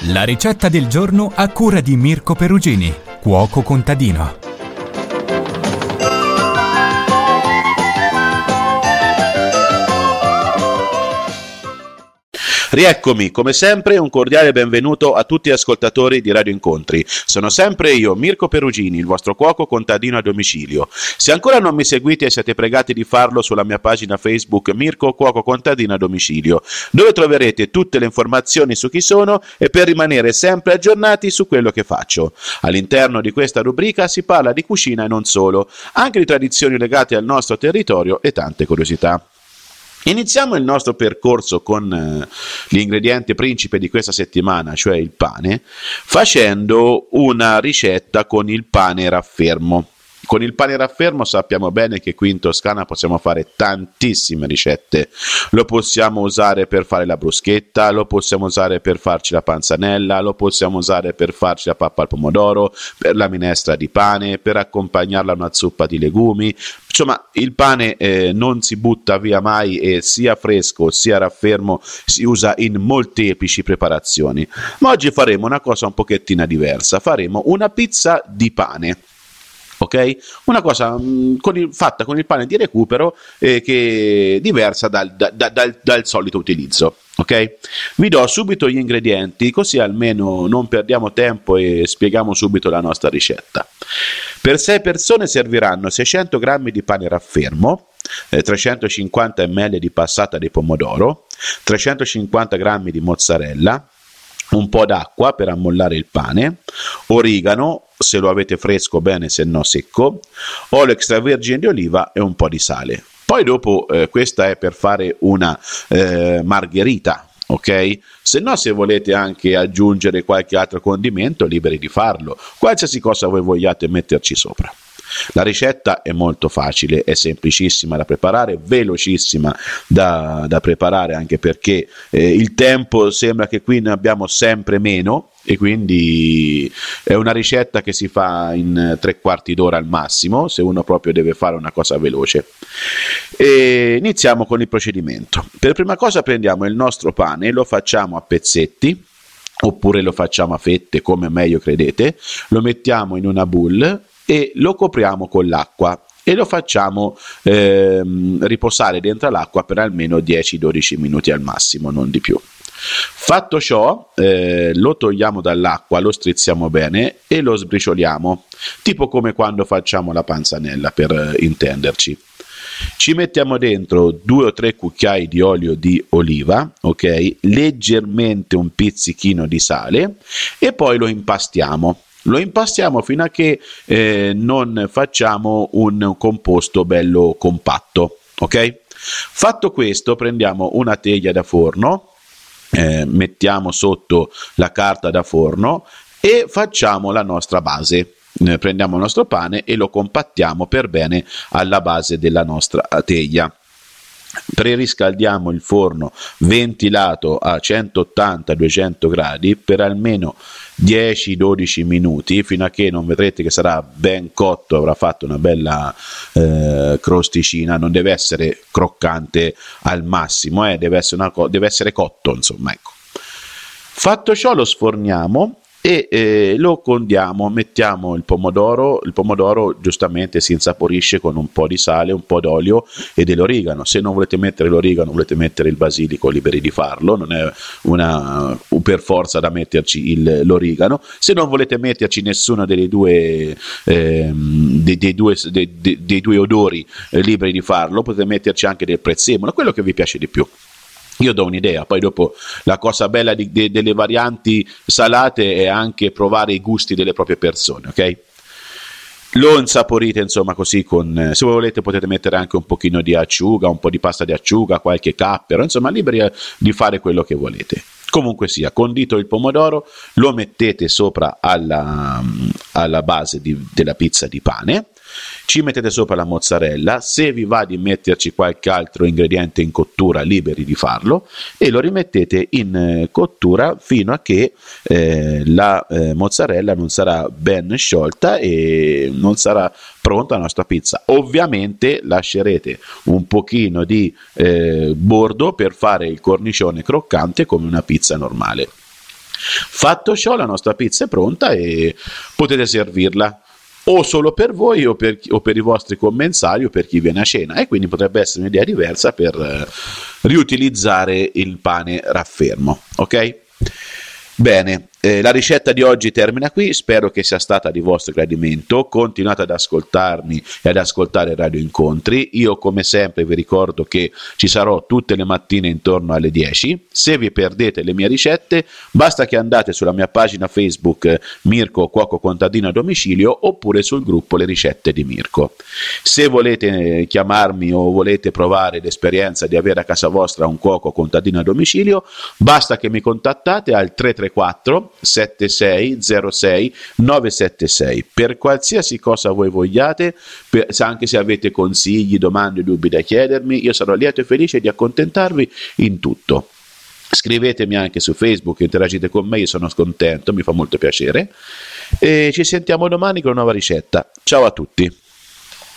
La ricetta del giorno a cura di Mirko Perugini, cuoco contadino. Rieccomi, come sempre un cordiale benvenuto a tutti gli ascoltatori di Radio Incontri. Sono sempre io, Mirko Perugini, il vostro cuoco contadino a domicilio. Se ancora non mi seguite, siete pregati di farlo sulla mia pagina Facebook Mirko Cuoco Contadino a domicilio, dove troverete tutte le informazioni su chi sono e per rimanere sempre aggiornati su quello che faccio. All'interno di questa rubrica si parla di cucina e non solo, anche di tradizioni legate al nostro territorio e tante curiosità. Iniziamo il nostro percorso con l'ingrediente principe di questa settimana, cioè il pane, facendo una ricetta con il pane raffermo. Con il pane raffermo sappiamo bene che qui in Toscana possiamo fare tantissime ricette. Lo possiamo usare per fare la bruschetta, lo possiamo usare per farci la panzanella, lo possiamo usare per farci la pappa al pomodoro, per la minestra di pane, per accompagnarla a una zuppa di legumi. Insomma, il pane non si butta via mai e sia fresco sia raffermo si usa in molteplici preparazioni. Ma oggi faremo una cosa un pochettina diversa, faremo una pizza di pane. Ok? Una cosa fatta con il pane di recupero che è diversa dal solito utilizzo. Ok? Vi do subito gli ingredienti, così almeno non perdiamo tempo e spieghiamo subito la nostra ricetta. Per 6 persone serviranno 600 g di pane raffermo, 350 ml di passata di pomodoro, 350 g di mozzarella, un po' d'acqua per ammollare il pane, origano, se lo avete fresco bene, se no secco, olio extravergine di oliva e un po' di sale. Poi dopo questa è per fare una margherita, ok? Se no, se volete anche aggiungere qualche altro condimento, liberi di farlo, qualsiasi cosa voi vogliate metterci sopra. La ricetta è molto facile, è semplicissima da preparare, velocissima da preparare, anche perché il tempo sembra che qui ne abbiamo sempre meno e quindi è una ricetta che si fa in 3/4 d'ora al massimo, se uno proprio deve fare una cosa veloce. E iniziamo con il procedimento. Per prima cosa prendiamo il nostro pane, lo facciamo a pezzetti oppure lo facciamo a fette, come meglio credete, lo mettiamo in una boule e lo copriamo con l'acqua e lo facciamo riposare dentro l'acqua per almeno 10-12 minuti al massimo, non di più. Fatto ciò, lo togliamo dall'acqua, lo strizziamo bene e lo sbricioliamo, tipo come quando facciamo la panzanella, per intenderci. Ci mettiamo dentro 2 o 3 cucchiai di olio di oliva, ok? Leggermente un pizzichino di sale e poi lo impastiamo. Lo impastiamo fino a che non facciamo un composto bello compatto, ok? Fatto questo, prendiamo una teglia da forno, mettiamo sotto la carta da forno e facciamo la nostra base. Prendiamo il nostro pane e lo compattiamo per bene alla base della nostra teglia. Preriscaldiamo il forno ventilato a 180-200 gradi per almeno 10-12 minuti, fino a che non vedrete che sarà ben cotto, avrà fatto una bella crosticina. Non deve essere croccante al massimo, deve essere cotto, insomma, ecco. Fatto ciò lo sforniamo e lo condiamo, mettiamo il pomodoro giustamente si insaporisce con un po' di sale, un po' d'olio e dell'origano. Se non volete mettere l'origano, volete mettere il basilico, liberi di farlo, non è per forza da metterci l'origano. Se non volete metterci nessuno dei due odori, liberi di farlo, potete metterci anche del prezzemolo, quello che vi piace di più. Io do un'idea, poi dopo la cosa bella delle varianti salate è anche provare i gusti delle proprie persone, ok? Lo insaporite insomma così se voi volete potete mettere anche un pochino di acciuga, un po' di pasta di acciuga, qualche cappero, insomma liberi di fare quello che volete. Comunque sia, condito il pomodoro, lo mettete sopra alla base della pizza di pane, ci mettete sopra la mozzarella, se vi va di metterci qualche altro ingrediente in cottura, liberi di farlo, e lo rimettete in cottura fino a che la mozzarella non sarà ben sciolta e non sarà pronta la nostra pizza. Ovviamente lascerete un pochino di bordo per fare il cornicione croccante come una pizza normale. Fatto ciò, la nostra pizza è pronta e potete servirla o solo per voi o per i vostri commensali o per chi viene a cena, e quindi potrebbe essere un'idea diversa per riutilizzare il pane raffermo, ok? Bene, la ricetta di oggi termina qui, spero che sia stata di vostro gradimento, continuate ad ascoltarmi e ad ascoltare Radio Incontri. Io come sempre vi ricordo che ci sarò tutte le mattine intorno alle 10, se vi perdete le mie ricette basta che andate sulla mia pagina Facebook Mirko Cuoco Contadino a Domicilio oppure sul gruppo Le Ricette di Mirko. Se volete chiamarmi o volete provare l'esperienza di avere a casa vostra un cuoco contadino a domicilio, basta che mi contattate al 334 7606 976 per qualsiasi cosa voi vogliate, anche se avete consigli, domande o dubbi da chiedermi, io sarò lieto e felice di accontentarvi in tutto. Scrivetemi anche su Facebook, interagite con me, io sono contento, mi fa molto piacere, e ci sentiamo domani con una nuova ricetta. Ciao a tutti.